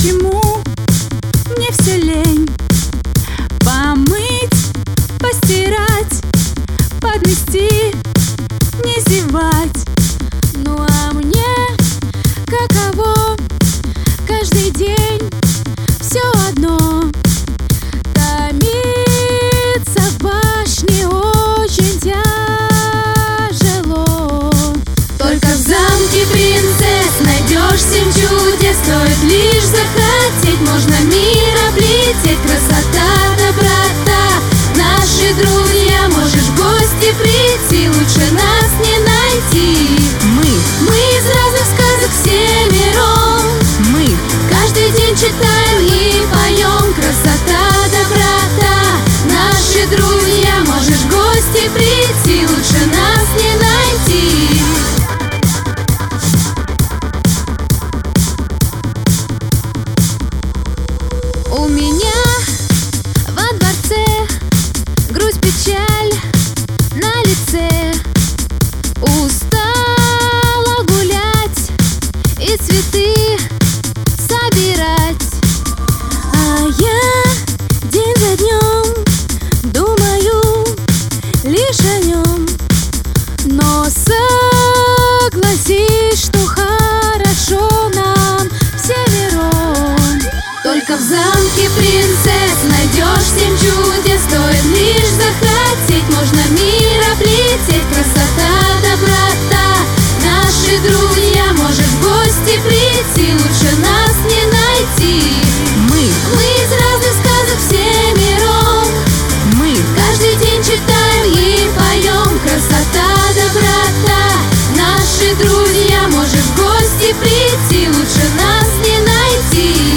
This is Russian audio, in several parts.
почему мне все лень помыть, постирать, подмести, не зевать. Ну а мне каково каждый день все одно. Томиться в башне очень тяжело. Только в замке принцесс найдешь 7 чудес. Стоит лишь захотеть, можно мир облететь. Красота, доброта, наши друзья. Можешь в гости прийти, лучше нас не найти. Мы из разных сказок семером. Мы каждый день читаем и поем. Красота, доброта, наши друзья. Можешь в гости прийти, лучше нас не найти. У меня во дворце грусть, печаль на лице. Устала гулять и цветы собирать. А я день за днем думаю лишь о нем. Но согласись, что хорошо нам всемиром. Только в замке принцесс найдешь 7 чудес. Стоит лишь захотеть, можно мир облететь. Красота, доброта, наши друзья. Можешь в гости прийти, лучше нас не найти. Мы из разных сказок семером. Мы каждый день читаем и поем. Красота, доброта, наши друзья. Можешь в гости прийти, лучше нас не найти.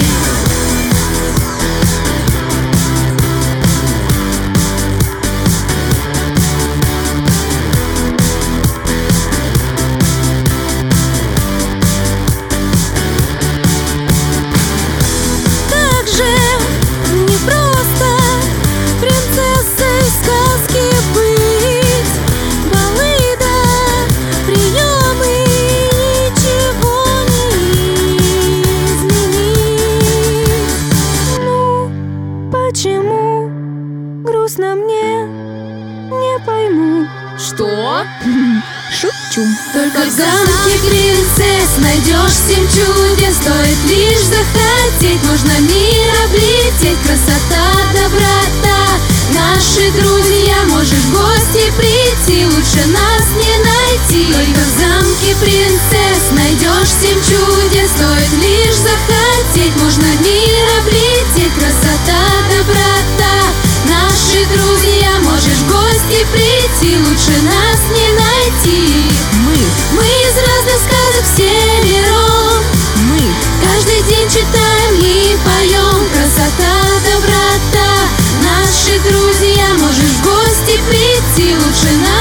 Почему грустно мне, не пойму. Что? Шучу. Только в замке принцесс найдешь 7 чудес. Стоит лишь захотеть, можно мир облететь. Красота, доброта, наши друзья. Можешь в гости прийти, лучше нас не найти. Только в замке принцесс найдешь 7 чудес. Стоит лишь захотеть, можно мир облететь. Красота, доброта, наши друзья. Можешь в гости прийти, лучше нас не найти. Мы из разных сказок семером. Мы каждый день читаем и поем. Красота, доброта, наши друзья. Можешь в гости прийти, лучше нас